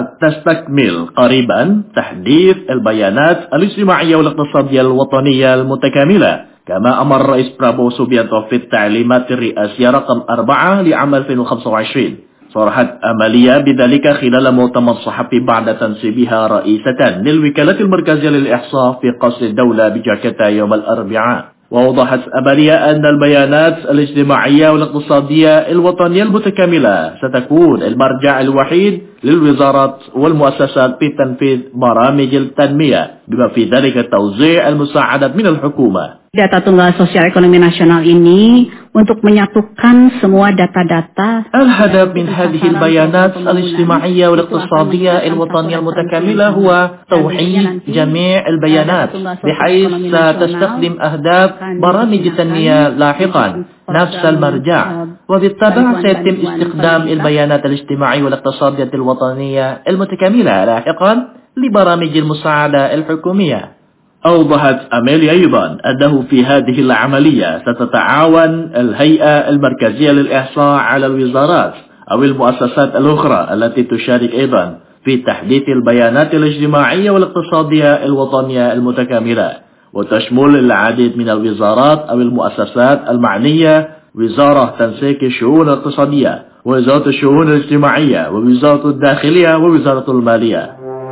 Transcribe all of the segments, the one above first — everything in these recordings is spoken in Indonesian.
تستكمل قريبا تحديث البيانات الاجتماعية والاقتصادية الوطنية المتكاملة كما أمر الرئيس برابو سوبيانتو في التعليمات الرئاسية رقم 4 لعام 2025. صرحت أمالية بذلك خلال مؤتمر صحفي بعد تنصيبها رئيسة للوكالة المركزية للإحصاء في قصر الدولة بجاكرتا يوم الأربعاء. ووضحت أمالية أن البيانات الاجتماعية والاقتصادية الوطنية المتكاملة ستكون المرجع الوحيد للوزارات والمؤسسات في تنفيذ برامج التنمية بما في ذلك توزيع المساعدات من الحكومة. Data Tunggal Sosial Ekonomi Nasional ini untuk menyatukan semua data-data. الهدف من هذه البيانات الاجتماعية والاقتصادية الوطنية المتكاملة هو توحيد جميع البيانات بحيث ستستخدم أهداف برامج التنمية لاحقا نفس المرجع، وبالطبع سيتم استخدام البيانات الاجتماعية والاقتصادية الوطنية المتكاملة لاحقا لبرامج المساعدة الحكومية. أوضحت أماليا أيضا أنه في هذه العملية ستتعاون الهيئة المركزية للإحصاء على الوزارات أو المؤسسات الأخرى التي تشارك أيضا في تحديث البيانات الاجتماعية والاقتصادية الوطنية المتكاملة، وتشمل العديد من الوزارات أو المؤسسات المعنية: وزارة تنسيق الشؤون الاقتصادية، ووزارة الشؤون الاجتماعية، ووزارة الداخلية، ووزارة المالية.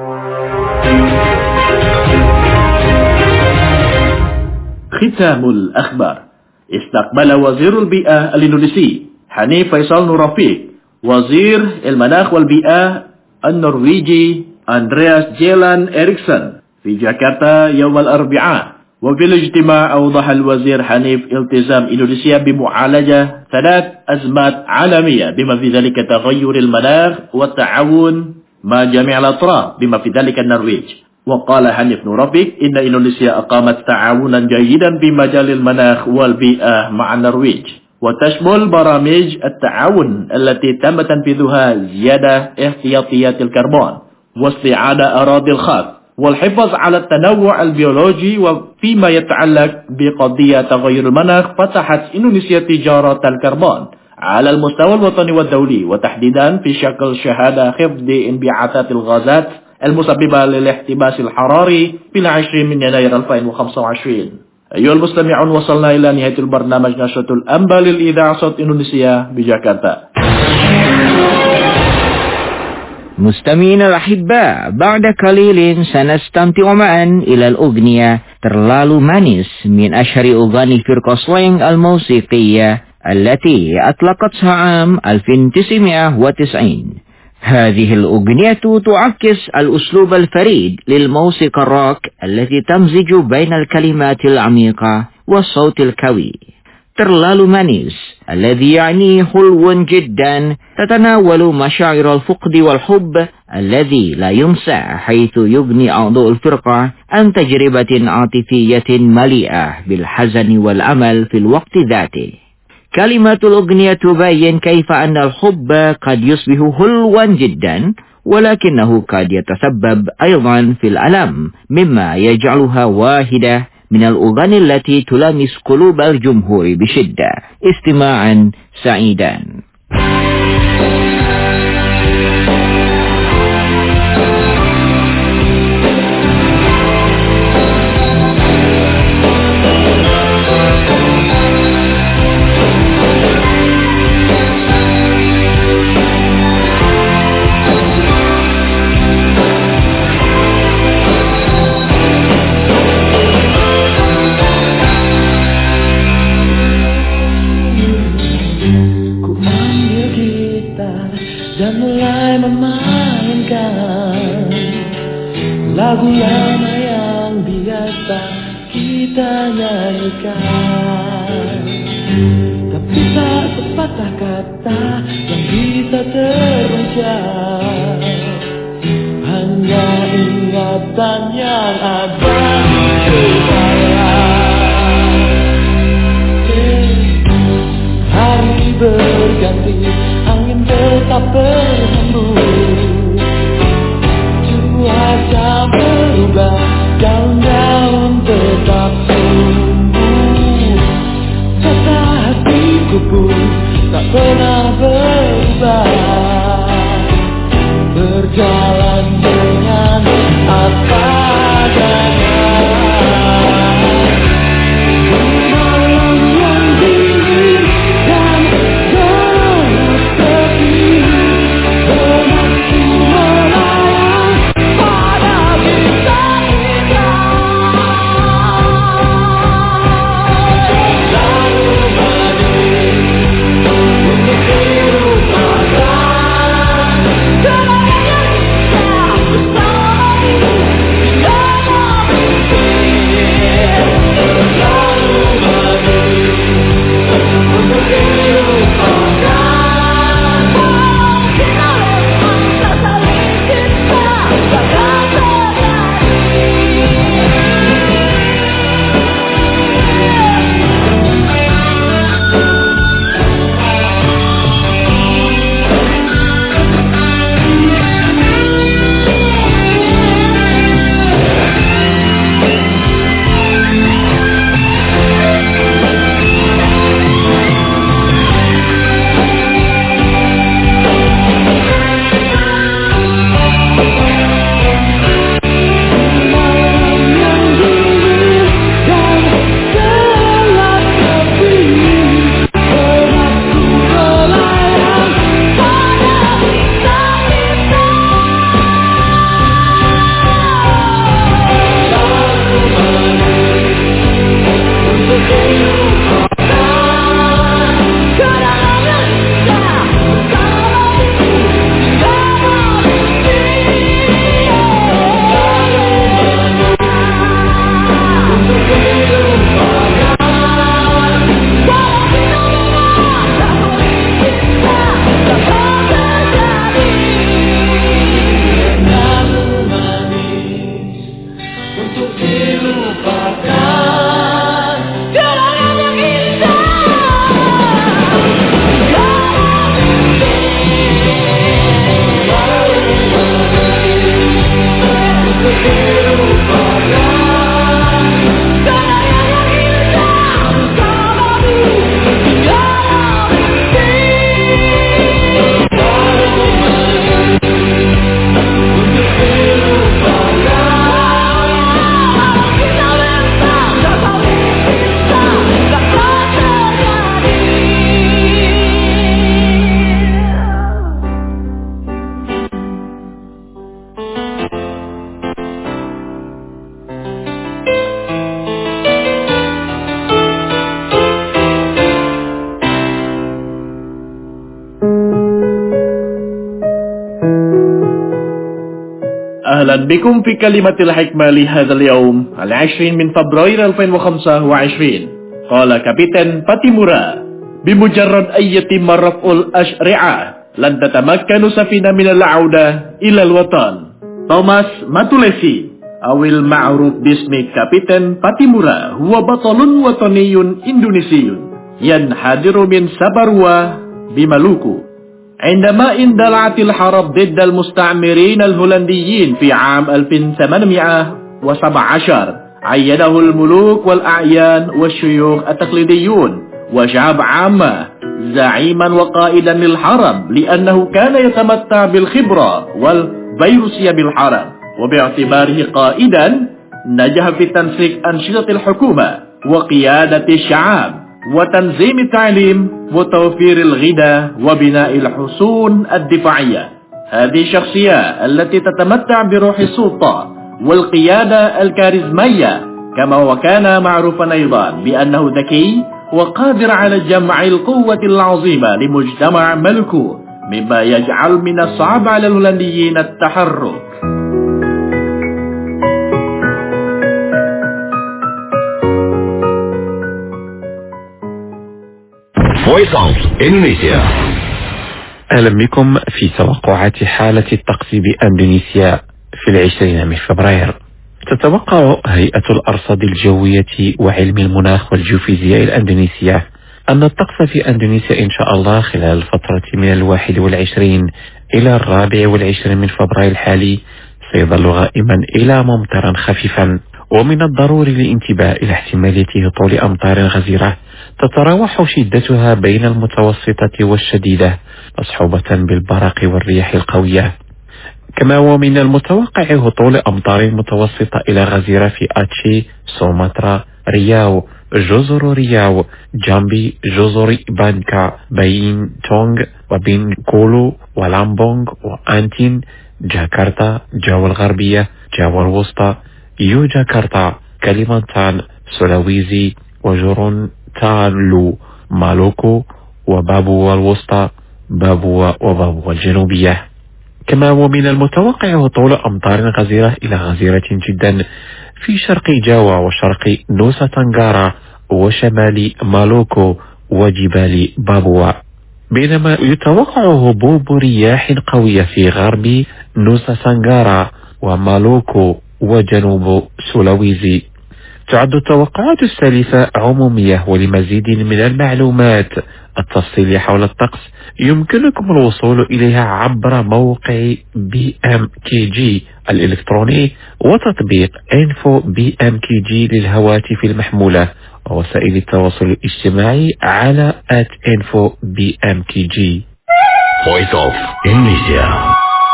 ختام الأخبار. استقبل وزير البيئة الإندونيسي حنيف فيصل نور رفيق وزير المناخ والبيئة النرويجي أندرياس جيلان إريكسون في جاكرتا يوم الأربعاء. وفي الاجتماع أوضح الوزير حنيف التزام إندونيسيا بمعالجة 3 أزمات عالمية بما في ذلك تغير المناخ والتعاون مع جميع الأطراف بما في ذلك النرويج. وقال حنيف نور رفيق إن إندونيسيا أقامت تعاونا جيدا في مجال المناخ والبيئة مع النرويج، وتشمل برامج التعاون التي تم تنفيذها زيادة احتياطيات الكربون واستعادة أراضي الخاص والحفاظ على التنوع البيولوجي. وفيما يتعلق بقضية تغير المناخ، فتحت إندونيسيا تجارة الكربون على المستوى الوطني والدولي، وتحديدا في شكل شهادة خفض انبعاثات الغازات المسببة للاحتباس الحراري في 20 من يناير 2025. أيها المستمعون، وصلنا إلى نهاية البرنامج نشرة الأنباء للإذاعة صوت إندونيسيا بجاكرتا. مستمعينا الأحباء، بعد قليل سنستمتع معا إلى الأغنية "Terlalu Manis" من أشهر أغاني فرقة سلينج الموسيقية التي أطلقتها عام 1990. هذه الأغنية تعكس الأسلوب الفريد للموسيقى الروك التي تمزج بين الكلمات العميقة والصوت القوي. "Terlalu Manis" الذي يعني حلو جدا، تتناول مشاعر الفقد والحب الذي لا ينسى، حيث يغني أعضاء الفرقة عن تجربة عاطفية مليئة بالحزن والأمل في الوقت ذاته. كلمات الأغنية تبين كيف أن الحب قد يصبح حلوا جدا، ولكنه قد يتسبب أيضا في الألم، مما يجعلها واحدة من الأغاني التي تلامس قلوب الجمهور بشدة. استماعا سعيدا. Dan mulai memainkan lagu lama yang biasa kita nyanyikan, tapi tak sepatah kata yang bisa terucap, hanya ingatan yang ada di kepala. Hari berganti, angin tetap berhembus, cuaca berubah, daun-daun tetap tumbuh, rasa hatiku pun tak pernah berubah, berjalan أهلا بكم في كلمة الحكمة لهذا اليوم 20 من فبراير 2025. قال كابتن باتيمورا: بمجرد أن يتم رفع الأشرعة لن تتمكن سفينة من العودة إلى الوطن. توماس ماتوليسي أو المعروف باسم كابتن باتيمورا هو بطل وطني إندونيسي ينحدر من سباروا بمالوكو. عندما اندلعت الحرب ضد المستعمرين الهولنديين في عام 1817 عينه الملوك والأعيان والشيوخ التقليديون وشعب عامة زعيما وقائدا للحرب، لأنه كان يتمتع بالخبرة والفيروسية بالحرب، وباعتباره قائدا نجح في تنسيق أنشطة الحكومة وقيادة الشعب وتنظيم التعليم وتوفير الغذاء وبناء الحصون الدفاعية. هذه الشخصية التي تتمتع بروح السلطة والقيادة الكاريزمية، كما وكان معروفا أيضا بأنه ذكي وقادر على جمع القوة العظيمة لمجتمع ملكو، مما يجعل من الصعب على الهولنديين التحرك. Voice of Indonesia. أهلا بكم في توقعات حالة الطقس بأندونيسيا في 20 من فبراير. تتوقع هيئة الأرصاد الجوية وعلم المناخ والجيوفيزياء الأندونيسية أن الطقس في أندونيسيا إن شاء الله خلال الفترة من 21 إلى 24 من فبراير الحالي سيظل غائما إلى ممطرا خفيفا، ومن الضروري الانتباه إلى احتمالية هطول أمطار غزيرة تتراوح شدتها بين المتوسطة والشديدة مصحوبة بالبرق والرياح القوية. كما ومن المتوقع هطول أمطار متوسطة إلى غزيرة في آتشي، سومطرة، رياو، جزر رياو، جامبي، جزر بانكا، باين تونغ وبينكولو ولامبونغ وأنتين، جاكرتا، جاوا الغربية، جاوا الوسطى، يوجاكرتا، كاليمانتان، سولاويزي وجورونتالو، مالوكو وبابوا الوسطى، بابوا وبابوا الجنوبية. كما ومن المتوقع هطول أمطار غزيرة إلى غزيرة جدا في شرق جاوا وشرق نوسا تنغارا وشمال مالوكو وجبال بابوا، بينما يتوقع هبوب رياح قوية في غرب نوسا تنغارا ومالوكو وجنوب سولاويزي. تعد التوقعات السالفة عمومية، ولمزيد من المعلومات التفصيلية حول الطقس يمكنكم الوصول إليها عبر موقع BMKG الإلكتروني وتطبيق Info BMKG للهواتف المحمولة ووسائل التواصل الاجتماعي على @Info BMKG. Voice of Indonesia.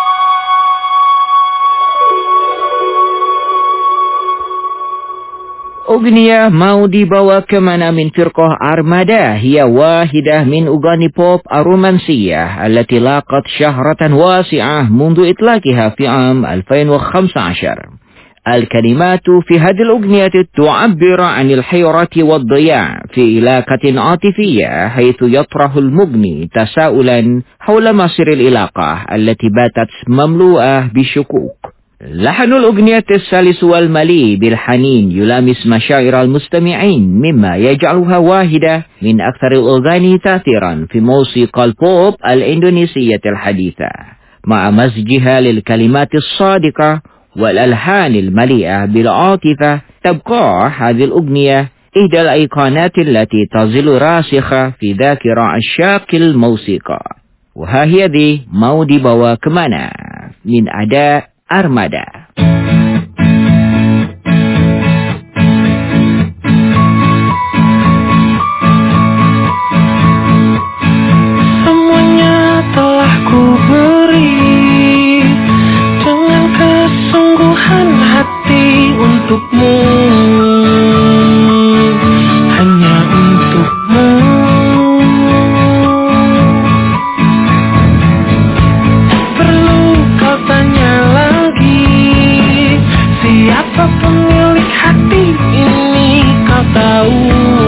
أغنية mau dibawa kemana من فرقة أرمادا هي واحدة من أغاني بوب الرومانسية التي لاقت شهرة واسعة منذ إطلاقها في عام 2015. الكلمات في هذه الأغنية تعبر عن الحيرة والضياع في علاقة عاطفية، حيث يطرح المغني تساؤلا حول مصير العلاقة التي باتت مملوءة بالشكوك. لحن الأغنية السلس والمليء بالحنين يلامس مشاعر المستمعين، مما يجعلها واحدة من أكثر الأغاني تأثيرا في موسيقى البوب الإندونيسية الحديثة، مع مزجها للكلمات الصادقة والألحان المليئة بالعاطفة. تبقى هذه الأغنية إحدى الأيقونات التي تظل راسخة في ذاكرة عشاق الموسيقى. وها هي دي mau dibawa kemana من أداء Armada. Semuanya telah ku beri dengan kesungguhan hati untukmu, hanya untukmu. Perlu kau tanya lagi, siapa pemilik hati ini? Kau tahu,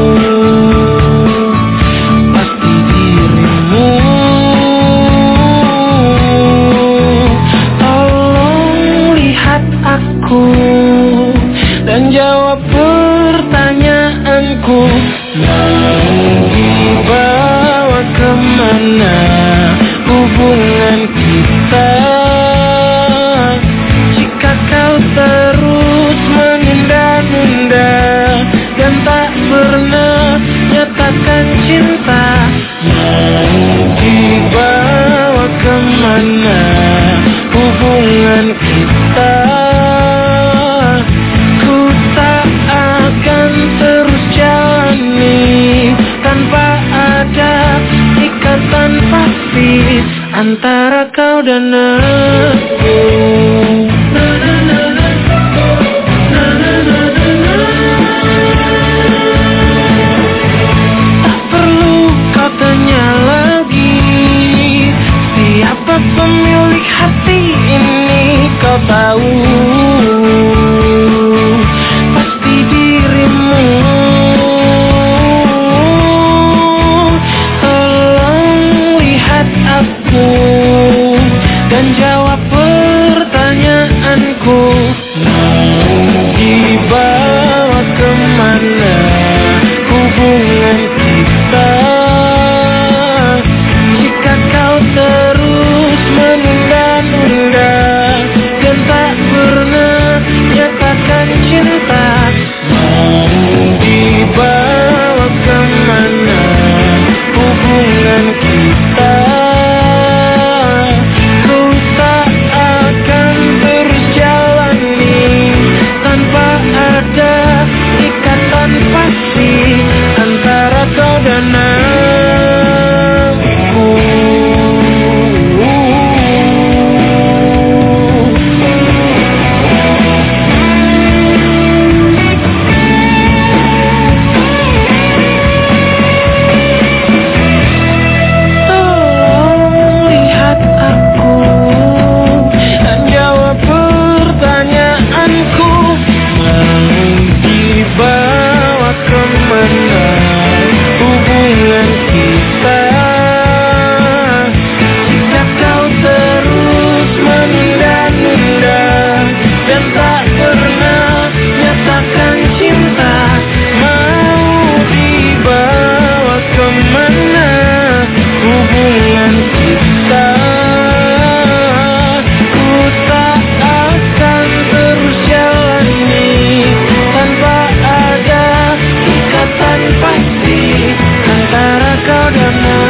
pasti dirimu. Tolong lihat Mau dibawa kemana hubungan kita? Jika kau terus menunda-nunda dan tak pernah nyatakan cinta, mau dibawa kemana hubungan kita? Ku tak akan terus jalani tanpa ada ikatan pasti antara kau dan aku. Tak perlu kau tanya lagi siapa pemilik hati ini, kau tahu pasti dirimu. Tolong lihat aku dan jawab pertanyaanku. Mau dibawa kemana hubungan kita? Jika kau terus menunda-nunda dan tak pernah nyatakan cinta, mau dibawa kemana hubungan kita? Ku tak akan berjalani tanpa ada ikatan pasti antara kau dan aku. Tolong lihat aku dan jawab pertanyaanku. Mau dibawa kemana hubungan kita? Jika kau terus menunda-nunda dan tak pernah nyatakan cinta, mau dibawa kemana hubungan kita? Ku tak akan terus jalani tanpa ada ikatan pasti antara kau dan aku.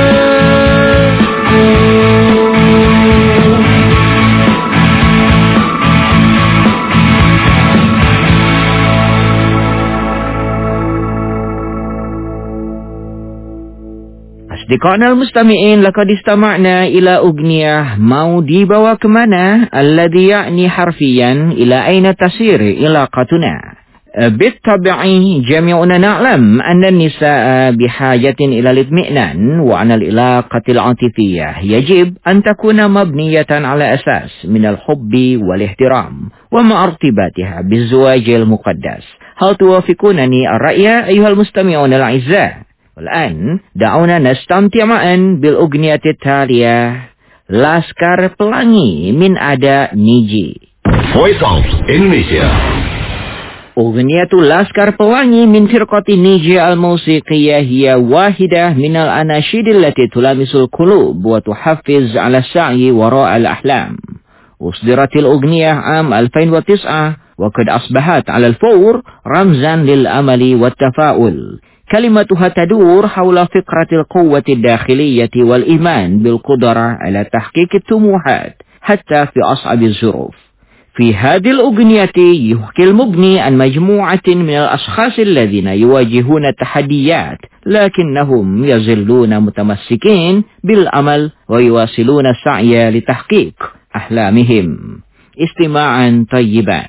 أصدقائنا المستمعين لقد استمعنا إلى أغنية mau dibawa kemana الذي يعني حرفيا إلى أين تسير علاقتنا. بالطبع جميعنا نعلم أن النساء بحاجة إلى الاطمئنان وأن العلاقة العاطفية يجب أن تكون مبنية على أساس من الحب والاحترام ومع ارتباطها بالزواج المقدس. هل توافقونني الرأي أيها المستمعون الأعزاء؟ والآن دعونا نستمتع معا بالأغنية التالية Laskar Pelangi من أداء نيجي. Voice of Indonesia. أغنية لاسكار بلاني من فرقة نيجي الموسيقية هي واحدة من الأناشيد التي تلامس القلوب وتحفز على السعي وراء الأحلام. أصدرت الأغنية عام 2009 وقد أصبحت على الفور رمزا للأمل والتفاؤل. كلمتها تدور حول فكرة القوة الداخلية والإيمان بالقدرة على تحقيق الطموحات حتى في أصعب الظروف. في هذه الأغنية يحكي المغني عن مجموعة من الأشخاص الذين يواجهون التحديات لكنهم يظلون متمسكين بالأمل ويواصلون السعي لتحقيق أحلامهم. استماعا طيبا.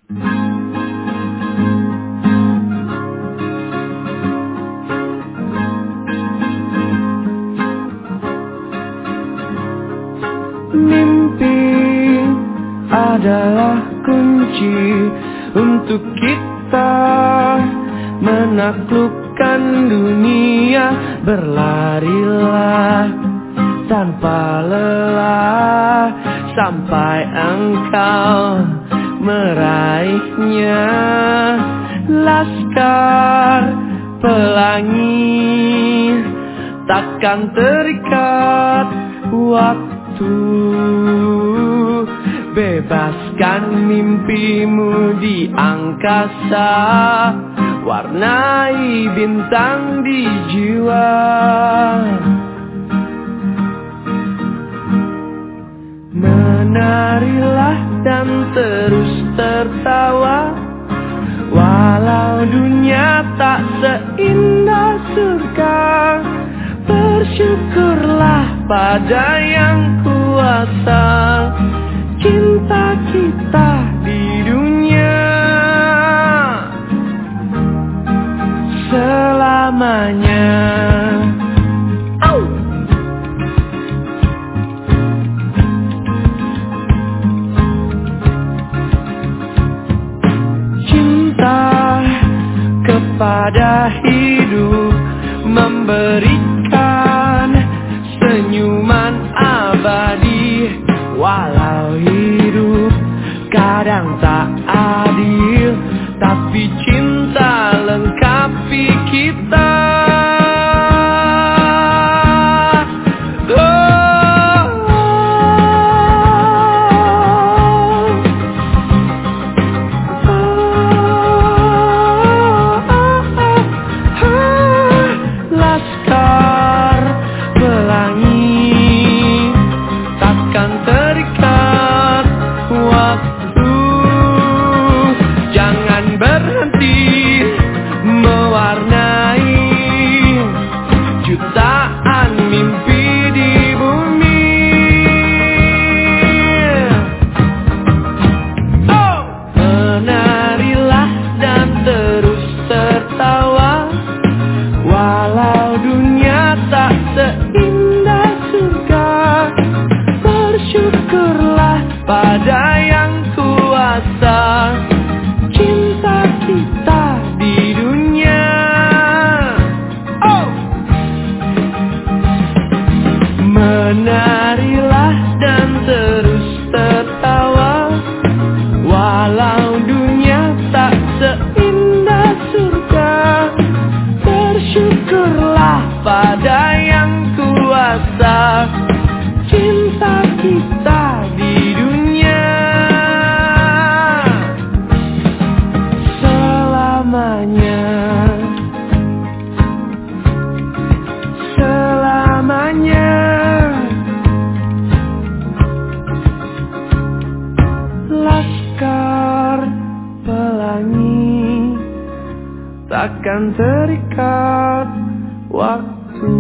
Mimpi adalah kunci untuk kita menaklukkan dunia. Berlarilah tanpa lelah sampai engkau meraihnya. Laskar pelangi, takkan terikat waktu. Bebaskan mimpimu di angkasa, warnai bintang di jiwa. Menarilah dan terus tertawa, walau dunia tak seindah surga. Bersyukurlah pada yang kuasa, cinta kita di dunia selamanya. Pada hidup memberikan senyuman abadi, walau hidup kadang tak adil, tapi cinta lengkapi kita. Takkan terikat waktu.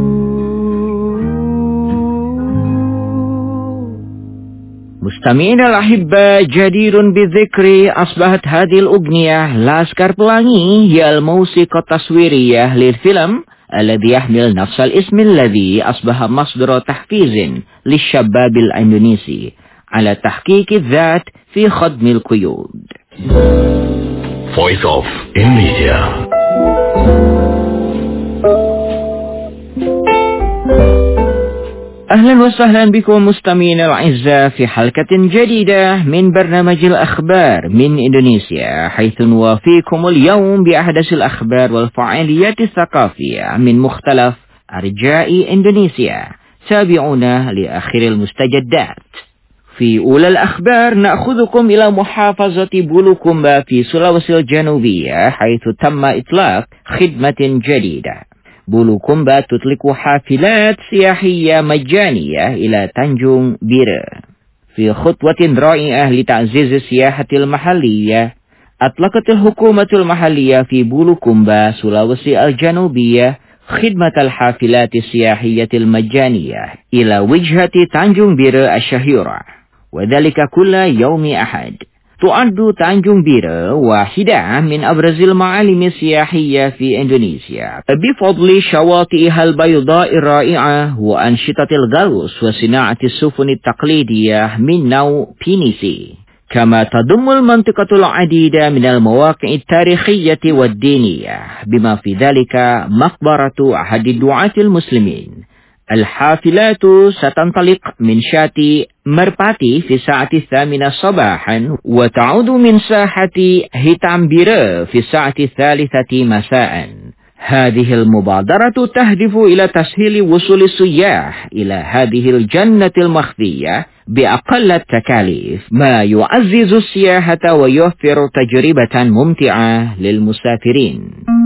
مستمعين الأحبة، جدير بالذكر أصبحت هذه الأغنية لاskar Pelangi هي الموسيقى التصويرية للفيلم الذي يحمل نفس الاسم الذي أصبح مصدر تحفيز للشباب الإندونيسي على تحقيق الذات في خضم القيود. Voice of Indonesia. أهلا وسهلا بكم مستمعينا الأعزاء في حلقة جديدة من برنامج الأخبار من إندونيسيا، حيث نوافيكم اليوم بأحدث الأخبار والفعاليات الثقافية من مختلف أرجاء إندونيسيا. تابعونا لآخر المستجدات. في أولى الأخبار نأخذكم إلى محافظة بولوكومبا في سلاوسي الجنوبية، حيث تم إطلاق خدمة جديدة. بولوكومبا تطلق حافلات سياحية مجانية إلى تانجونغ بيرو. في خطوة رائعة لتعزيز السياحة المحلية، أطلقت الحكومة المحلية في بولوكومبا سلاوسي الجنوبية خدمة الحافلات السياحية المجانية إلى وجهة تانجونغ بيرو الشهيرة، وذلك كل يوم أحد. تعد تانجونغ بيرو واحدة من أبرز المعالم السياحية في إندونيسيا بفضل شواطئها البيضاء الرائعة وأنشطة الغوص وصناعة السفن التقليدية من نوع بينيسي، كما تضم المنطقة العديد من المواقع التاريخية والدينية، بما في ذلك مقبرة أحد الدعاة المسلمين. الحافلات ستنطلق من شاطئ مرباتي في الساعة 8 صباحا، وتعود من ساحة هيتام بيرو في الساعة 3 مساء. هذه المبادرة تهدف إلى تسهيل وصول السياح إلى هذه الجنة المخفية بأقل التكاليف، ما يعزز السياحة ويوفر تجربة ممتعة للمسافرين.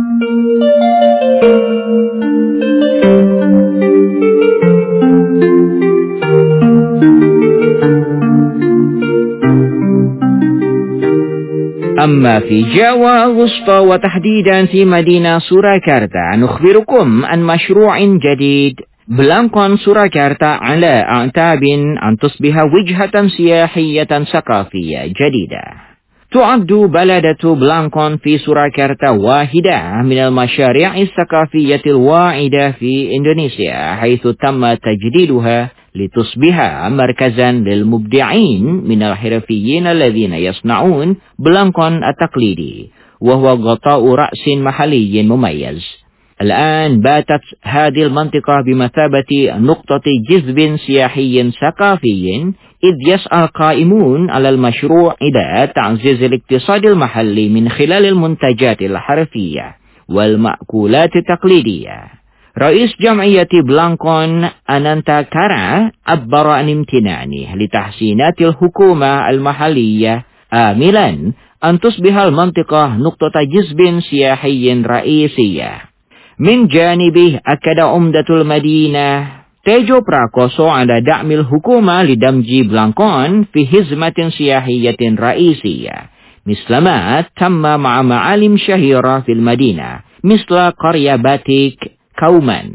أما في جاوا الوسطى وتحديدا في مدينة سوراكارتا نخبركم عن مشروع جديد بلانكون سوراكارتا على أعتاب أن تصبح وجهة سياحية ثقافية جديدة. تعد بلدة بلانكون في سوراكارتا واحدة من المشاريع الثقافية الواعدة في إندونيسيا، حيث تم تجديدها لتصبح مركزا للمبدعين من الحرفيين الذين يصنعون بلانكون التقليدي، وهو غطاء رأس محلي مميز. الآن باتت هذه المنطقة بمثابة نقطة جذب سياحي ثقافي، إذ يسعى القائمون على المشروع إلى تعزيز الاقتصاد المحلي من خلال المنتجات الحرفية والمأكولات التقليدية. رئيس جمعية بلانكون أنانتا كارا عبر عن امتنانه لتحسينات الحكومة المحلية، آملا أن تصبح المنطقة نقطة جذب سياحي رئيسية. من جانبه أكد عمدة المدينة تيجو براكوسو على دعم الحكومة لدمج بلانكون في حزمة سياحية رئيسية، مثلما تم مع معالم شهيرة في المدينة مثل قرية باتيك كومان.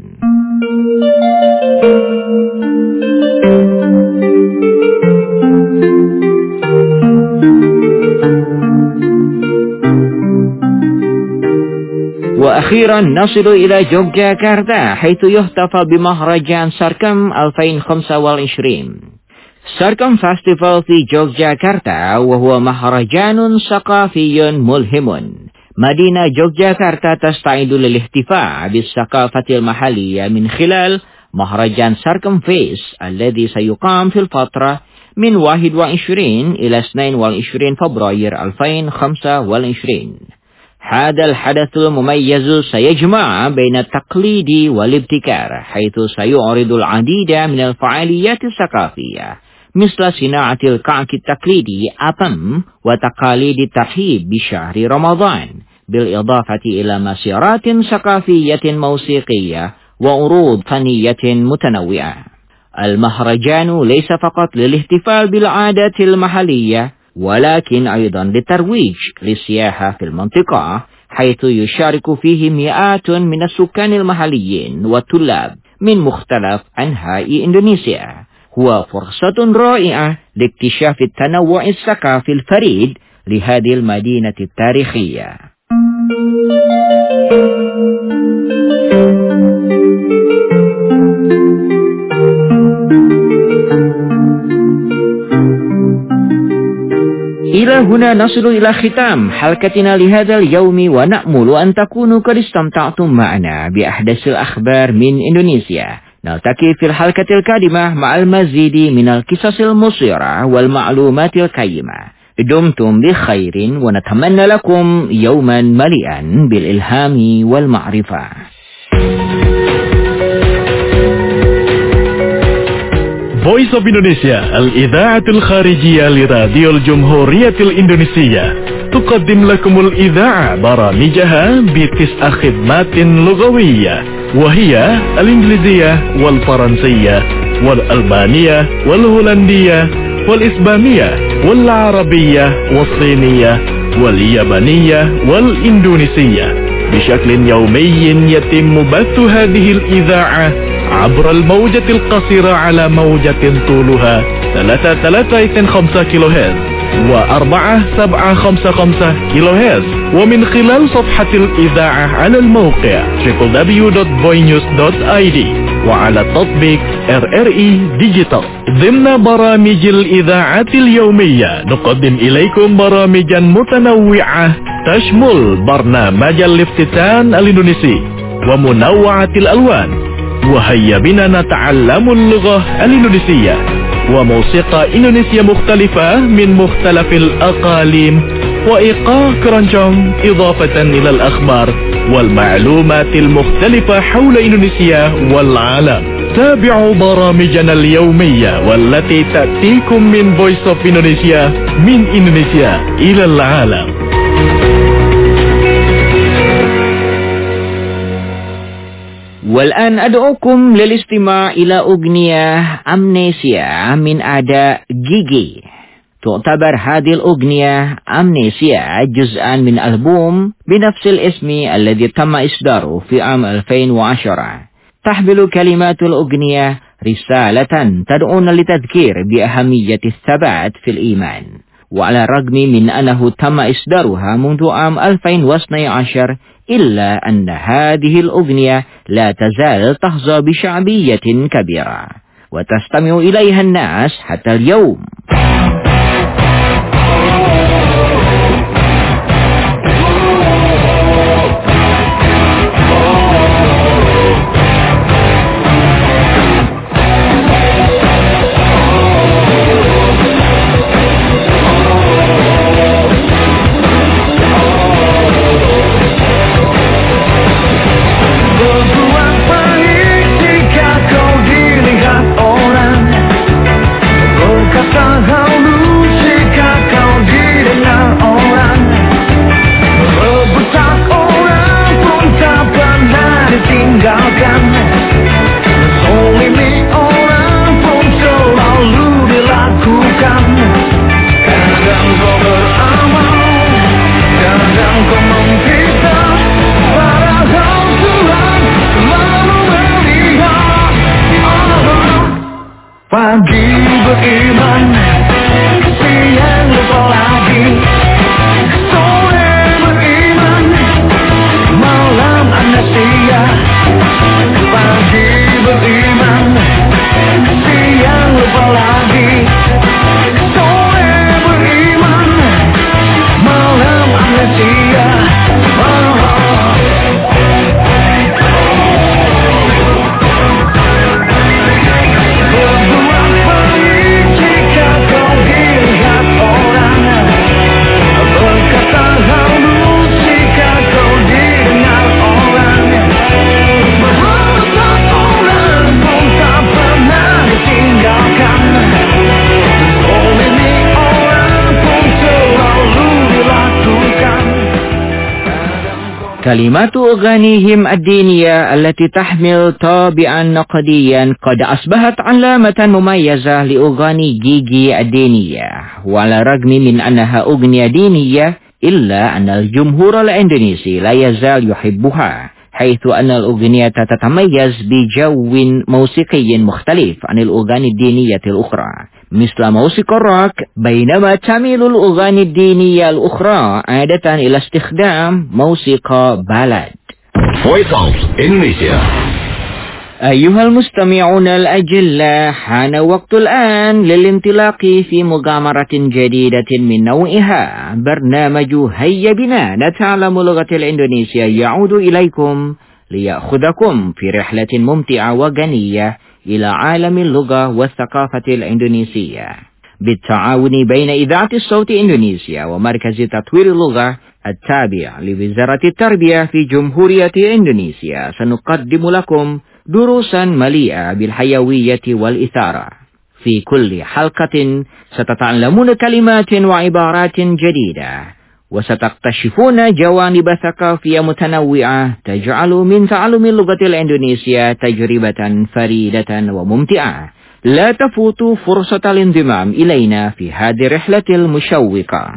وأخيرا نصل إلى يوغياكارتا، حيث يحتفل بمهرجان ساركم 2025. ساركم فاستيفال في يوغياكارتا وهو مهرجان ثقافي ملهم. مدينة يوغياكارتا تستعد للاحتفاء بالثقافة المحلية من خلال مهرجان ساركم فيس الذي سيقام في الفترة من 21 إلى 22 فبراير 2025. هذا الحدث المميز سيجمع بين التقليد والابتكار، حيث سيعرض العديد من الفعاليات الثقافية مثل صناعة الكعك التقليدي أبم وتقاليد الترحيب بشهر رمضان، بالإضافة إلى مسيرات ثقافية موسيقية وعروض فنية متنوعة. المهرجان ليس فقط للاحتفال بالعادات المحلية، ولكن أيضا للترويج للسياحة في المنطقة، حيث يشارك فيه مئات من السكان المحليين والطلاب من مختلف أنحاء إندونيسيا. هو فرصة رائعة لاكتشاف التنوع الثقافي الفريد لهذه المدينة التاريخية. إلى هنا نصل إلى ختام حلقتنا لهذا اليوم، ونأمل أن تكونوا قد استمتعتم معنا بأحدث الأخبار من إندونيسيا. نلتقي في الحلقة القادمة مع المزيد من القصص المثيرة والمعلومات القيمة. دمتم بخير، ونتمنى لكم يوما مليئا بالإلهام والمعرفة. Voice of Indonesia الإذاعة الخارجية لراديو الجمهورية الإندونيسية تقدم لكم الإذاعة برامجها ب9 خدمات لغوية، وهي الإنجليزية والفرنسية والألبانية والهولندية والإسبانية والعربية والصينية واليابانية والإندونيسية. بشكل يومي يتم بث هذه الإذاعة عبر الموجة القصيرة على موجة طولها 3.5 كيلو هرتز و4.755 كيلو هرتز، ومن خلال صفحة الإذاعة على الموقع www.boynews.id وعلى تطبيق RRI ديجيتال. ضمن برامج الإذاعة اليومية نقدم إليكم برامجا متنوعة تشمل برنامج الافتتان الإندونيسي ومنوعة الألوان، وهيا بنا نتعلم اللغة الإندونيسية، وموسيقى إندونيسية مختلفة من مختلف الأقاليم وإيقاع keroncong إضافة إلى الأخبار والمعلومات المختلفة حول إندونيسيا والعالم. تابعوا برامجنا اليومية والتي تأتيكم من Voice of Indonesia من إندونيسيا إلى العالم. والآن أدعوكم للاستماع إلى أغنية أمنيسيا من أداء جيجي. تعتبر هذه الأغنية أمنيسيا جزءا من ألبوم بنفس الاسم الذي تم إصداره في عام 2010. تحمل كلمات الأغنية رسالة تدعونا لتذكير بأهمية الثبات في الإيمان. وعلى الرغم من أنه تم إصدارها منذ عام 2012 إلا أن هذه الأغنية لا تزال تحظى بشعبية كبيرة وتستمع إليها الناس حتى اليوم. Pagi beriman, siang lupa lagi. Sore beriman, malam amnesia. Pagi beriman, siang lupa lagi. Sore beriman, malam amnesia. كلمات أغانيهم الدينية التي تحمل طابعا نقديا قد أصبحت علامة مميزة لأغاني جيجي الدينية. وعلى الرغم من أنها أغنية دينية إلا أن الجمهور الإندونيسي لا يزال يحبها، حيث أن الأغنية تتميز بجو موسيقي مختلف عن الأغاني الدينية الأخرى مثل موسيقى الروك، بينما تميل الأغاني الدينية الأخرى عادة إلى استخدام موسيقى بالاد. Voice of Indonesia. أيها المستمعون الأجلاء، حان وقت الآن للانطلاق في مغامرة جديدة من نوعها. برنامج هيا بنا نتعلم لغة الإندونيسية يعود إليكم ليأخذكم في رحلة ممتعة وغنية إلى عالم اللغة والثقافة الإندونيسية بالتعاون بين إذاعة الصوت إندونيسيا ومركز تطوير اللغة التابع لوزارة التربية في جمهورية إندونيسيا. سنقدم لكم دروسا مليئة بالحيوية والإثارة. في كل حلقة ستتعلمون كلمات وعبارات جديدة وستكتشفون جوانب ثقافية متنوعة تجعل من تعلم اللغة الإندونيسية تجربة فريدة وممتعة. لا تفوتوا فرصة الانضمام إلينا في هذه الرحلة المشوقة.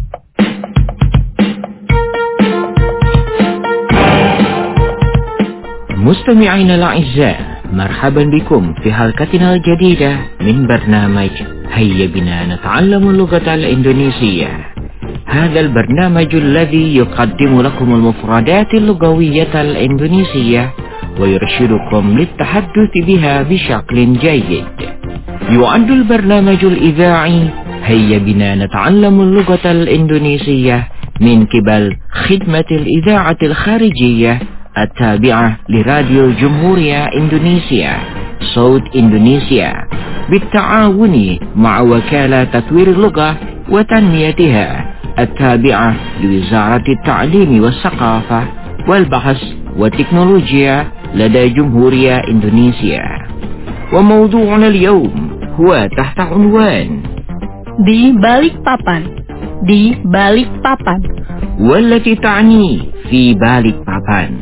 مستمعينا الأعزاء، مرحبا بكم في حلقتنا الجديدة من برنامج هيا بنا نتعلم اللغة الإندونيسية. هذا البرنامج الذي يقدم لكم المفردات اللغوية الإندونيسية ويرشدكم للتحدث بها بشكل جيد. يعد البرنامج الإذاعي هيا بنا نتعلم اللغة الإندونيسية من قبل خدمة الإذاعة الخارجية التابعة لراديو جمهورية إندونيسيا صوت إندونيسيا بالتعاون مع وكالة تطوير اللغة وتنميتها التابعة لوزارة التعليم والثقافة والبحث والتكنولوجيا لدى جمهورية إندونيسيا. وموضوعنا اليوم هو تحت عنوان Di Balikpapan. Di Balikpapan. والتي تعني في Balikpapan.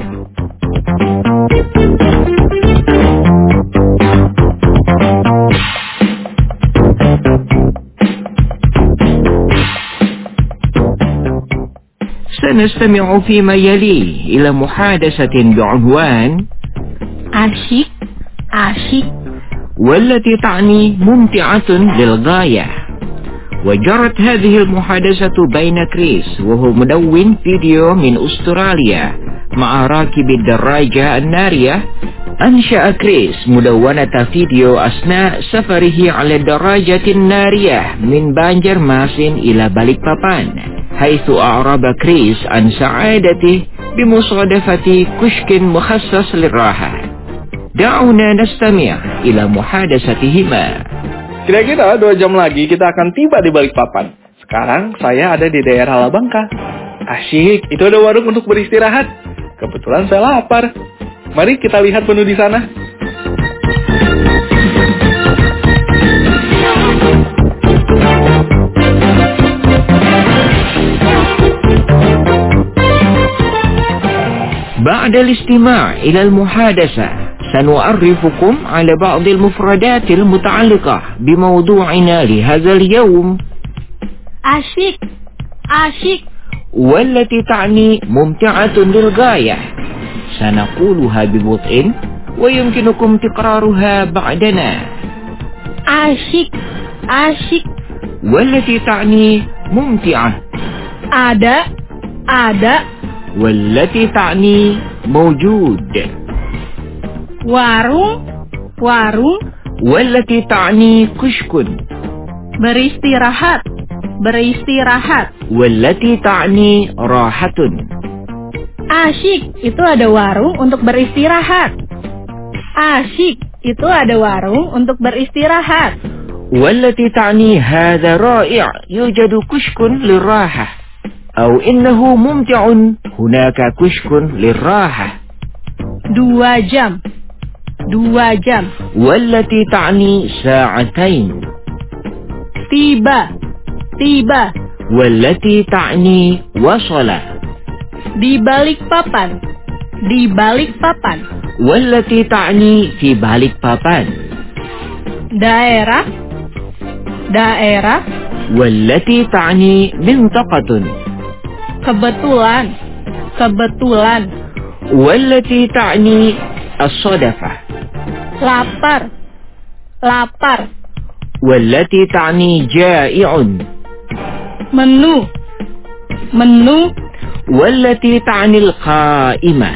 سنستمع فيما يلي إلى محادثة بعنوان Asyik. Asyik. والتي تعني ممتعة للغاية. وجرت هذه المحادثة بين كريس وهو مدون فيديو من أستراليا مع راكب الدراجة النارية. أنشأ كريس مدونة فيديو أثناء سفره على الدراجة النارية من بانجرماسين إلى Balikpapan، حيث أعرب كريس عن سعادته بمصادفة كشك مخصص للراحة. دعونا نستمع إلى محادثتهما. Kira-kira 2 jam lagi kita akan tiba di Balikpapan. Sekarang saya ada di daerah Labangka. Asyik, itu ada warung untuk beristirahat. Kebetulan saya lapar. Mari kita lihat menu di sana. بعد الاستماع إلى المحادثة سنعرفكم على بعض المفردات المتعلقة بموضوعنا لهذا اليوم. Asyik. Asyik. والتي تعني ممتعة للغاية. سنقولها ببطء ويمكنكم تكرارها بعدنا. Asyik. Asyik. والتي تعني ممتعة. Ada. Ada. والتي تعني موجود. Warung. Warung. والتي تعني كشك. Beristirahat. Beristirahat. والتي تعني راحة. Asyik, itu ada warung untuk beristirahat. Asyik, itu ada warung untuk beristirahat. والتي تعني هذا رائع يوجد كشك للراحة، أو إنه ممتع هناك كشك للراحة. 2 jam. 2 jam. والتي تعني ساعتين. Tiba. Tiba. والتي تعني وصل. Di Balikpapan. Di Balikpapan. والتي تعني في Balikpapan. Daerah. Daerah. والتي تعني منطقة. Kebetulan. Kebetulan. والتي تعني الصدفة. Lapar. Lapar. والتي تعني جائع. Menu. Menu. والتي تعني القائمة.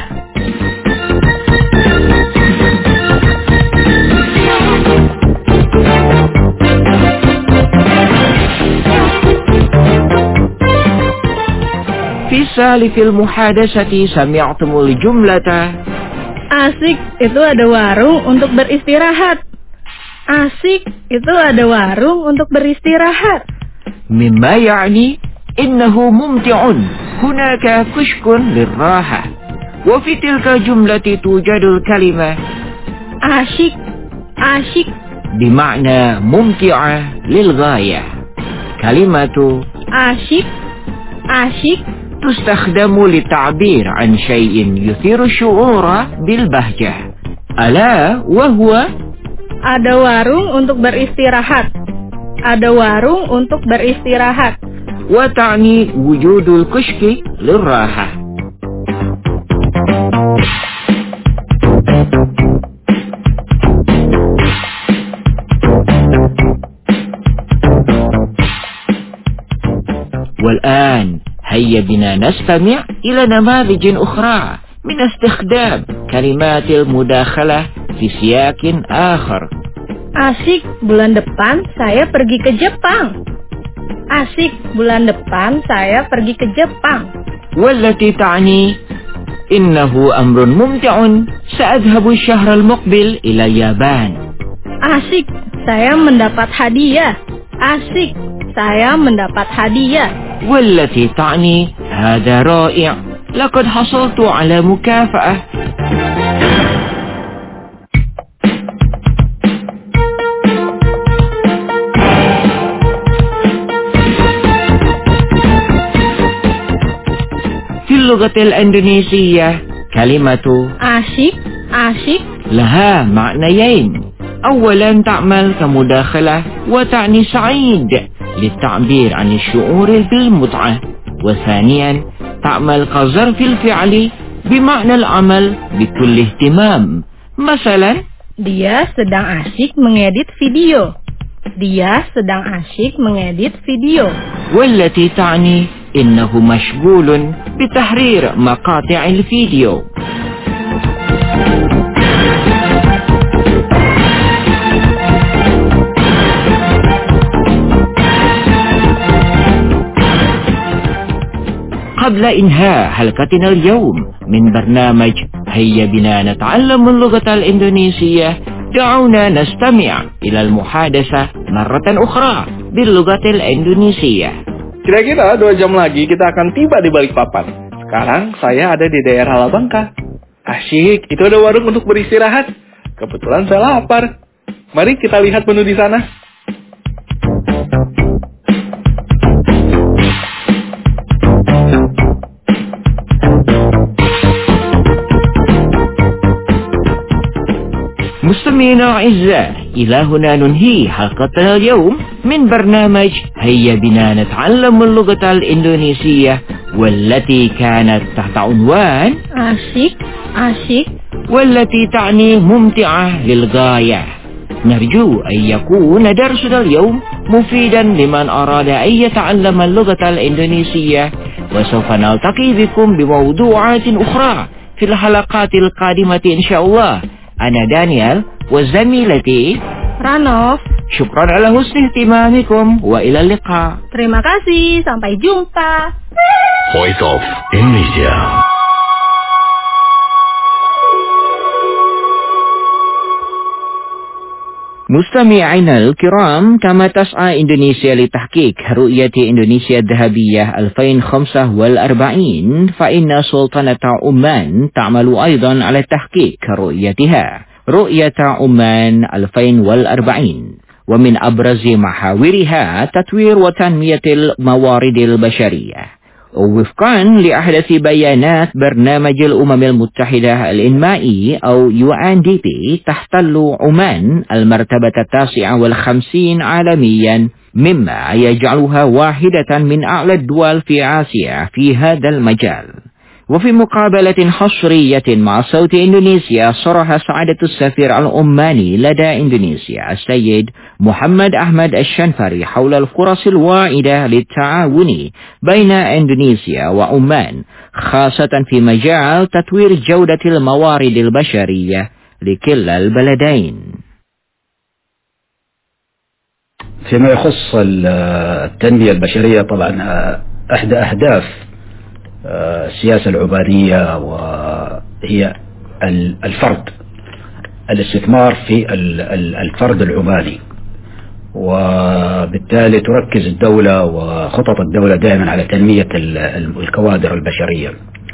في سالف المحادثة سمعتم الجملة Asyik, itu ada warung untuk beristirahat. Asyik, itu ada warung untuk beristirahat. مما يعني إنه ممتع هناك كشك للراحة. وفي تلك الجملة توجد الكلمة Asyik. Asyik. بمعنى ممتعة للغاية. كلمة Asyik. Asyik. تستخدم للتعبير عن شيء يثير الشعور بالبهجة، ألا وهو Ada warung untuk beristirahat. Ada warung untuk beristirahat. وتعني وجود الكشك للراحة. والآن هيا بنا نستمع إلى نماذج أخرى من استخدام كلمات المداخلة في سياق آخر. Asyik, bulan depan saya pergi ke Jepang. Asyik, bulan depan saya pergi ke Jepang. والتي تعني إنه أمر ممتع سأذهب الشهر المقبل إلى اليابان. Asyik, saya mendapat hadiah. Asyik, saya mendapat hadiah. والتي تعني هذا رائع، لقد حصلت على مكافأة. في اللغة الإندونيسية كلمة asyik لها معنيين. أولا تعمل كمداخلة وتعني سعيد للتعبير عن الشعور بالمتعة، وثانيا تعمل كظرف الفعل بمعنى العمل بكل اهتمام. مثلا dia sedang asyik mengedit video. والتي تعني إنه مشغول بتحرير مقاطع الفيديو. قبل إنهاء حلقتنا اليوم من برنامج هيا بنا نتعلم اللغة الإندونيسية، دعونا نستمع إلى المحادثة مرة أخرى باللغة الإندونيسية. Kira-kira 2 jam lagi kita akan tiba di Balikpapan. Sekarang saya ada di daerah Labangka. Asyik, itu ada warung untuk beristirahat. Kebetulan saya lapar. Mari kita lihat menu di sana. مستمعينا الأعزاء، إلى هنا ننهي حلقتنا اليوم من برنامج هيا بنا نتعلم اللغة الإندونيسية، والتي كانت تحت عنوان asyik والتي تعني ممتعة للغاية. نرجو أن يكون درسنا اليوم مفيدا لمن أراد أن يتعلم اللغة الإندونيسية، وسوف نلتقي بكم بموضوعات أخرى في الحلقات القادمة إن شاء الله. أنا دانيال وزميلتي Ranof. شكرا على حسن اهتمامكم وإلى اللقاء. Terima kasih, sampai jumpa. Voice of Indonesia. مستمعينا الكرام، كما تسعى إندونيسيا لتحقيق رؤية إندونيسيا الذهبية 2045، فإن سلطنة عمان تعمل أيضا على تحقيق رؤيتها، رؤية عمان 2040، ومن أبرز محاورها تطوير وتنمية الموارد البشرية. وفقا لأحدث بيانات برنامج الأمم المتحدة الإنمائي أو UNDP، تحتل عمان المرتبة 59 عالميا، مما يجعلها واحدة من أعلى الدول في آسيا في هذا المجال. وفي مقابلة حصرية مع صوت إندونيسيا، صرح سعادة السفير العماني لدى إندونيسيا السيد محمد أحمد الشنفري حول الفرص الواعدة للتعاون بين إندونيسيا وعمان، خاصة في مجال تطوير جودة الموارد البشرية لكلا البلدين. فيما يخص التنمية البشرية، طبعا أحد أهداف السياسة العمانية وهي الاستثمار في الفرد العماني، وبالتالي تركز الدولة وخطط الدولة دائما على تنمية الكوادر البشرية.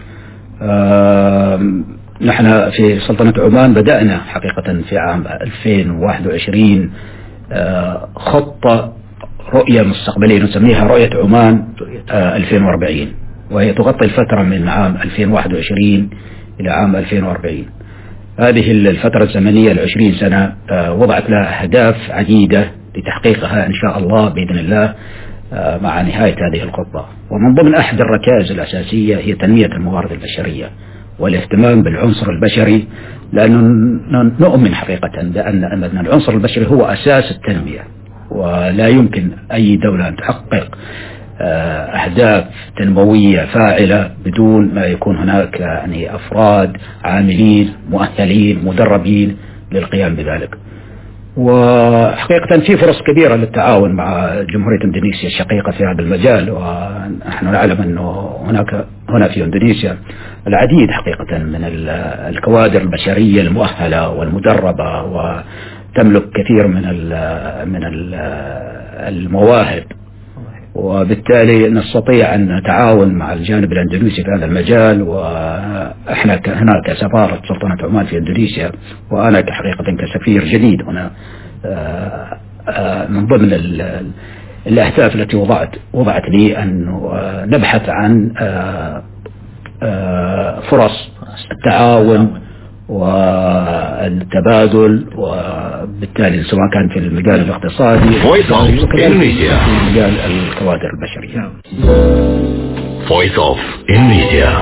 نحن في سلطنة عمان بدأنا حقيقة في عام 2021 خطة رؤية مستقبلية نسميها رؤية عمان 2040، وهي تغطي الفترة من عام 2021 إلى عام 2040. هذه الفترة الزمنية 20 سنة وضعت لها أهداف عديدة لتحقيقها إن شاء الله بإذن الله مع نهاية هذه الخطة. ومن ضمن أحد الركائز الأساسية هي تنمية الموارد البشرية والاهتمام بالعنصر البشري، لأنه نؤمن حقيقة بأن العنصر البشري هو أساس التنمية، ولا يمكن أي دولة أن تحقق أهداف تنموية فاعلة بدون ما يكون هناك يعني أفراد عاملين مؤهلين مدربين للقيام بذلك. وحقيقة في فرص كبيرة للتعاون مع جمهورية إندونيسيا الشقيقة في هذا المجال، ونحن نعلم أنه هنا في إندونيسيا العديد حقيقة من الكوادر البشرية المؤهلة والمدربة، وتملك كثير من المواهب وبالتالي نستطيع أن نتعاون مع الجانب الأندونيسي في هذا المجال. وإحنا هنا كسفارة سلطنة عمان في إندونيسيا، وأنا حقيقة كسفير جديد هنا، من ضمن الأهداف التي وضعت لي أن نبحث عن فرص التعاون والتبادل، وبالتالي سواء كان في المجال الاقتصادي أو في مجال الكوادر البشرية. Voice of Indonesia.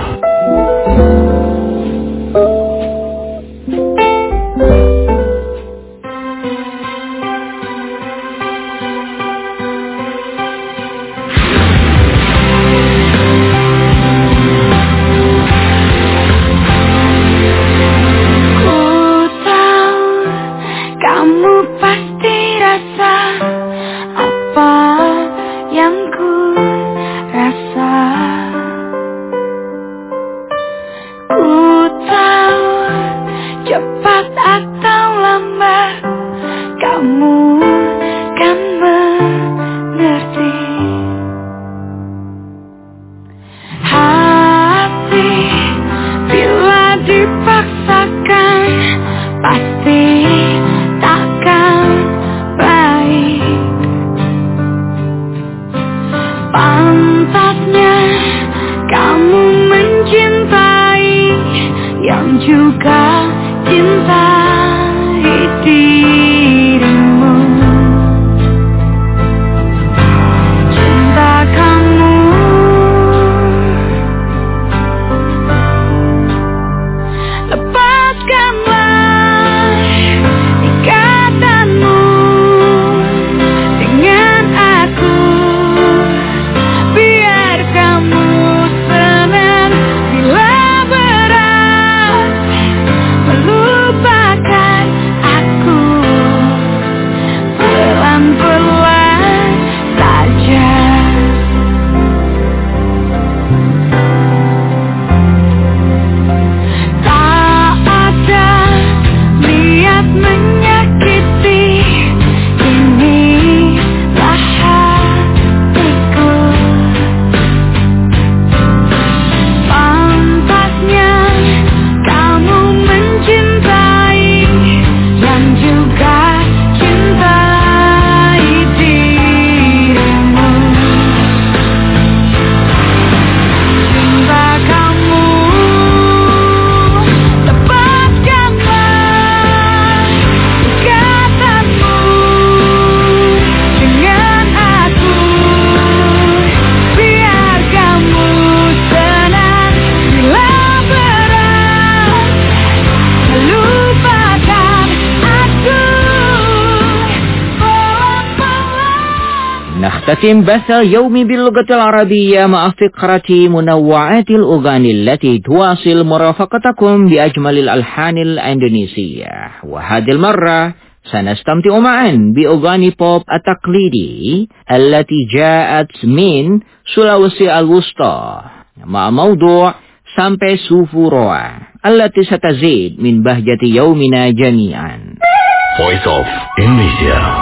نختتم بث اليوم باللغة العربية مع فقرة منوعات الأغاني التي تواصل مرافقتكم بأجمل الألحان الإندونيسية. وهذه المرة سنستمتع معا بأغاني بوب التقليدي التي جاءت من سلاوسي الوسطى مع موضوع Sampai Sufu Roa التي ستزيد من بهجة يومنا جميعا. Voice of Indonesia.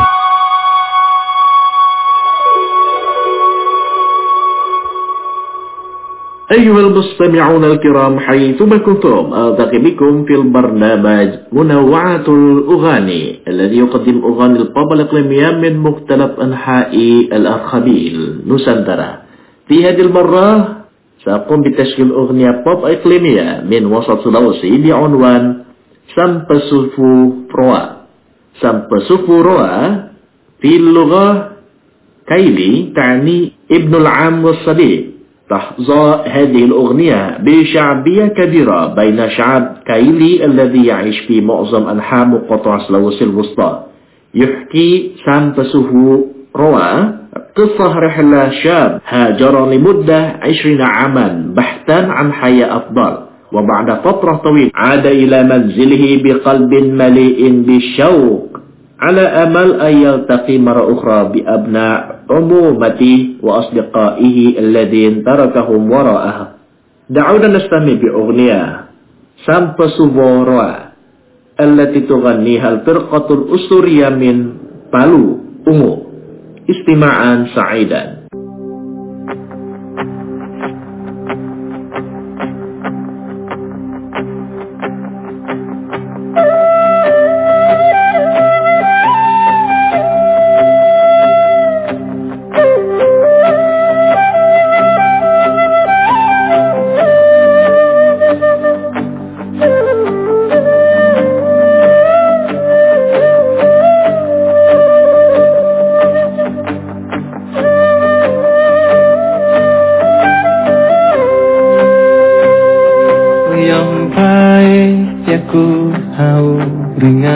أيها المستمعون الكرام حيثما كنتم، ألتقي بكم في البرنامج منوعات الأغاني الذي يقدم أغاني البوب الإقليمية من مختلف أنحاء الأرخبيل نوسانترا. في هذه المرة سأقوم بتشكيل أغنية بوب إقليمية من وسط سلاوسي بعنوان Sampai Sufu Roa. Sampai Sufu Roa في اللغة كايلي تعني ابن العام والصديق. تحظى هذه الأغنية بشعبية كبيرة بين شعب كايلي الذي يعيش في معظم أنحاء مقاطعة سلاوسي الوسطى. يحكي Sampai Sufu Roa قصة رحلة شاب هاجر لمدة 20 عاما بحثا عن حياة أفضل، وبعد فترة طويلة عاد إلى منزله بقلب مليء بالشوق على أمل أن يلتقي مرة أخرى بأبناء عمومته وأصدقائه الذين تركهم وراءه. دعونا نستمع بأغنية Sampai Sufu Roa التي تغنيها الفرقة الأسطورية من بالو أمو. استماعا سعيدا.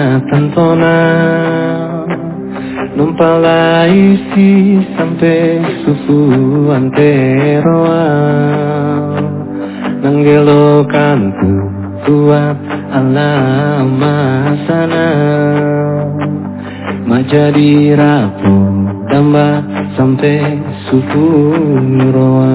tantona numpalai si sampai susu anteroa nanggelokan kuat alama sana majadi rapu tambah sampai suku roa.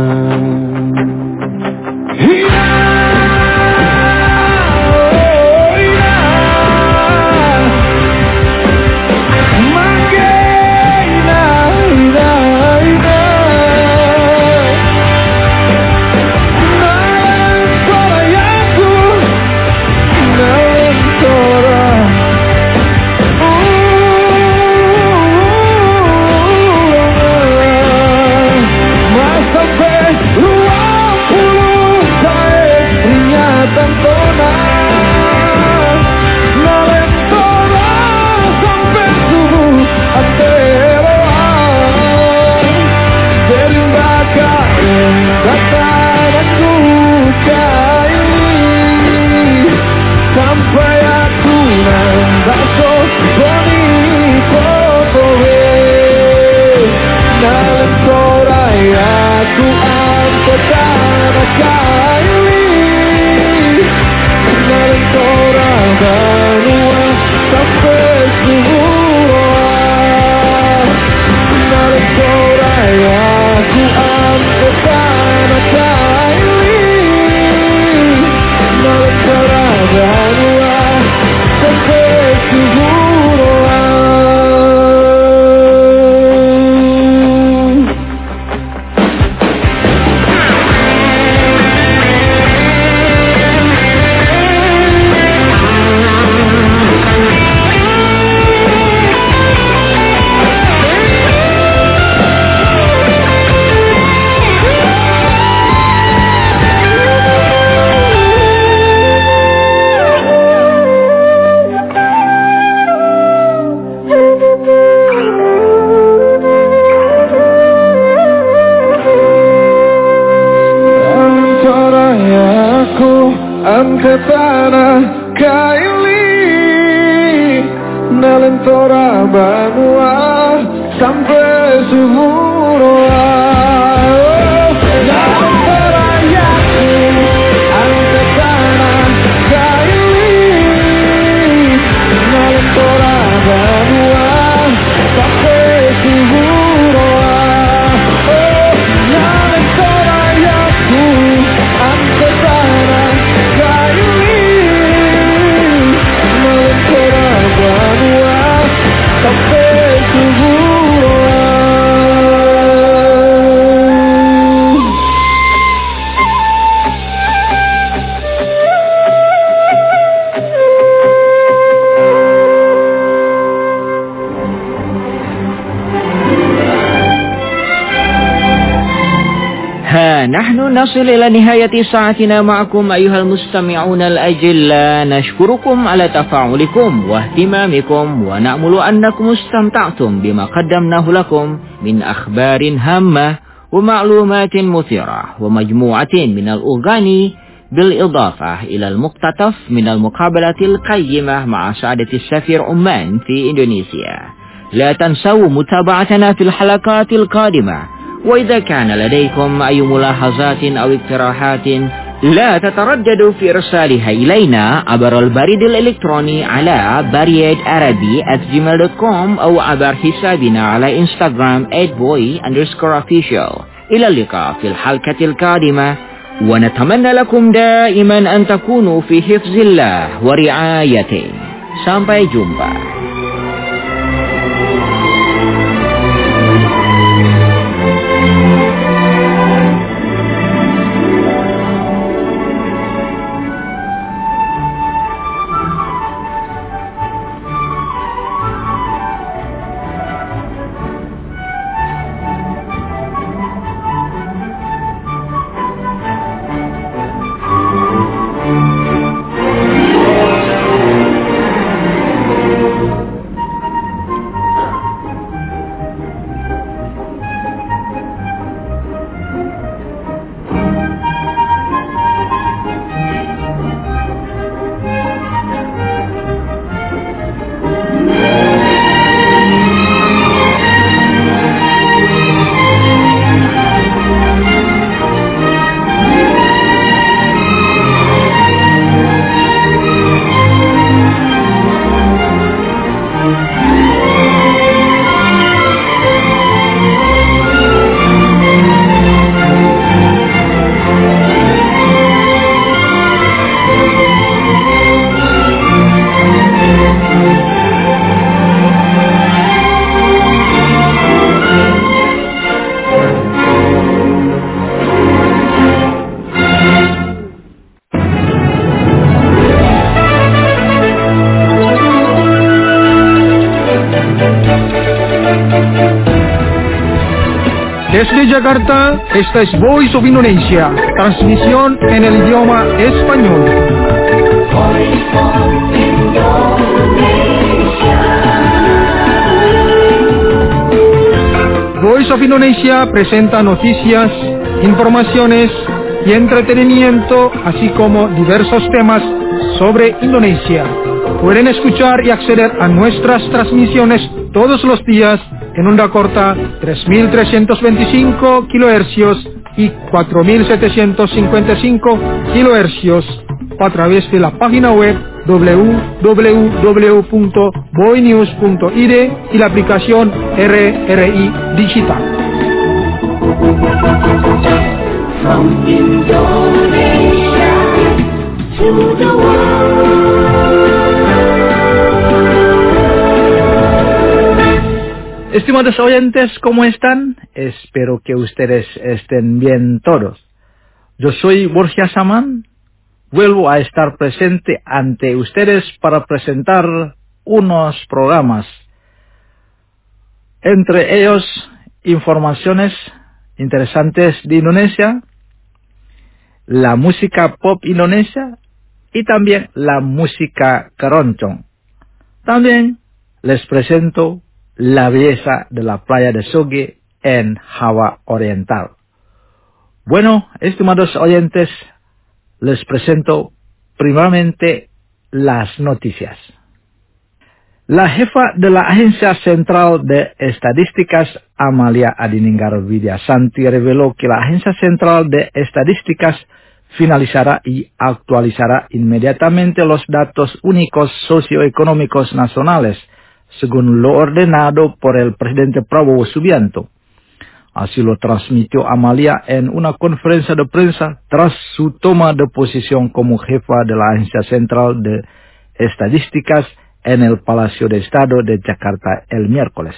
نحن نصل إلى نهاية ساعتنا معكم أيها المستمعون الأجلاء. نشكركم على تفاعلكم واهتمامكم ونأمل أنكم استمتعتم بما قدمناه لكم من أخبار هامة ومعلومات مثيرة ومجموعة من الأغاني بالإضافة إلى المقتطف من المقابلة القيمة مع سعادة السفير عمان في إندونيسيا. لا تنسوا متابعتنا في الحلقات القادمة. وإذا كان لديكم أي ملاحظات أو اقتراحات لا تترددوا في إرسالها إلينا عبر البريد الإلكتروني على bariyatarabi@gmail.com أو عبر حسابنا على إنستغرام @boy_official. إلى اللقاء في الحلقة القادمة ونتمنى لكم دائما أن تكونوا في حفظ الله ورعايته. Sampai jumpa. Jakarta, esta es Voice of Indonesia, transmisión en el idioma español. Voice of Indonesia presenta noticias, informaciones y entretenimiento, así como diversos temas sobre Indonesia. Pueden escuchar y acceder a nuestras transmisiones todos los días en onda corta 3.325 kHz y 4.755 kHz a través de la página web www.boinews.id y la aplicación RRI Digital. From Indonesia to the world. Estimados oyentes, ¿cómo están? Espero que ustedes estén bien todos. Yo soy Borja Saman. Vuelvo a estar presente ante ustedes para presentar unos programas. Entre ellos, informaciones interesantes de Indonesia, la música pop indonesia y también la música keroncong. También les presento la belleza de la playa de Soge en Java Oriental. Bueno, estimados oyentes, les presento primeramente las noticias. La jefa de la Agencia Central de Estadísticas, Amalia Adininggar Widyasanti, reveló que la Agencia Central de Estadísticas finalizará y actualizará inmediatamente los datos únicos socioeconómicos nacionales, según lo ordenado por el presidente Prabowo Subianto. Así lo transmitió Amalia en una conferencia de prensa tras su toma de posición como jefa de la Agencia Central de Estadísticas en el Palacio de Estado de Jakarta el miércoles.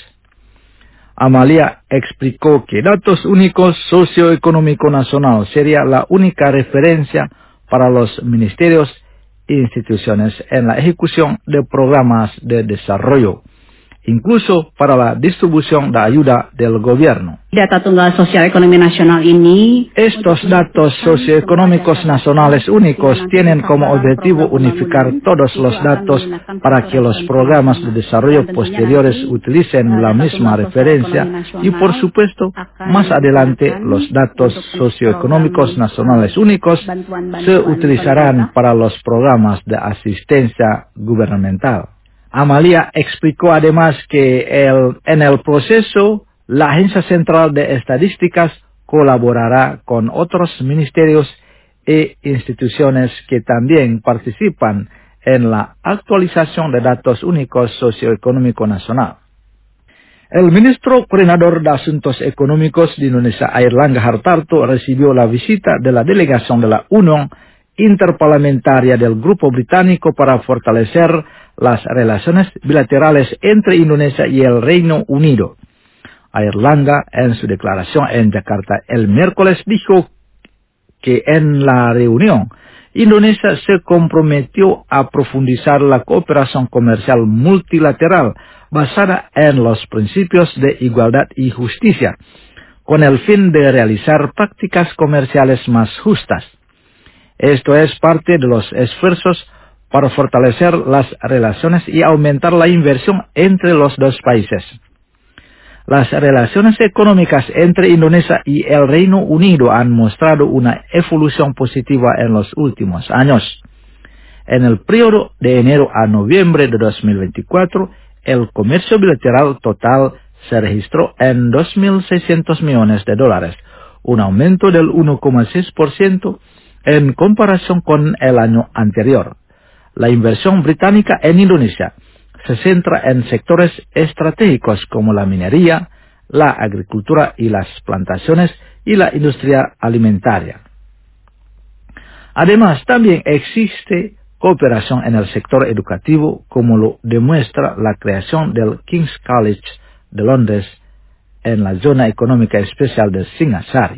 Amalia explicó que datos únicos socioeconómico nacional sería la única referencia para los ministerios e instituciones en la ejecución de programas de desarrollo, incluso para la distribución de ayuda del gobierno. Data Tunggal Sosial Ekonomi Nasional ini, estos datos socioeconómicos nacionales únicos tienen como objetivo unificar todos los datos para que los programas de desarrollo posteriores utilicen la misma referencia y, por supuesto, más adelante los datos socioeconómicos nacionales únicos se utilizarán para los programas de asistencia gubernamental. Amalia explicó además que en el proceso la Agencia Central de Estadísticas colaborará con otros ministerios e instituciones que también participan en la actualización de datos únicos socioeconómico nacional. El ministro coordinador de Asuntos Económicos de Indonesia, Airlangga Hartarto, recibió la visita de la delegación de la Unión Interparlamentaria del Grupo Británico para fortalecer las relaciones bilaterales entre Indonesia y el Reino Unido. Airlangga, en su declaración en Jakarta el miércoles, dijo que en la reunión Indonesia se comprometió a profundizar la cooperación comercial multilateral basada en los principios de igualdad y justicia, con el fin de realizar prácticas comerciales más justas. Esto es parte de los esfuerzos para fortalecer las relaciones y aumentar la inversión entre los dos países. Las relaciones económicas entre Indonesia y el Reino Unido han mostrado una evolución positiva en los últimos años. En el periodo de enero a noviembre de 2024, el comercio bilateral total se registró en $2.600 millones, un aumento del 1,6% en comparación con el año anterior. La inversión británica en Indonesia se centra en sectores estratégicos como la minería, la agricultura y las plantaciones y la industria alimentaria. Además, también existe cooperación en el sector educativo, como lo demuestra la creación del King's College de Londres en la zona económica especial de Singasari.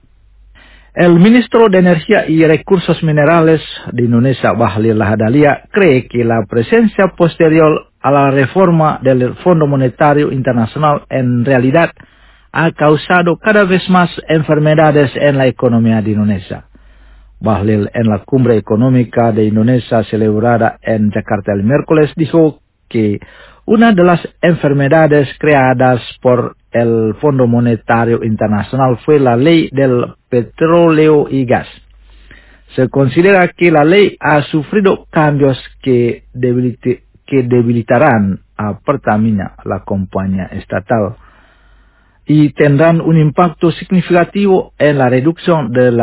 El ministro de Energía y Recursos Minerales de Indonesia, Bahlil Lahadalia, cree que la presencia posterior a la reforma del Fondo Monetario Internacional en realidad ha causado cada vez más enfermedades en la economía de Indonesia. Bahlil, en la cumbre económica de Indonesia celebrada en Jakarta el miércoles, dijo que una de las enfermedades creadas por el Fondo Monetario Internacional fue la ley del petróleo y gas. Se considera que la ley ha sufrido cambios que debilitarán a Pertamina, la compañía estatal, y tendrán un impacto significativo en la reducción de la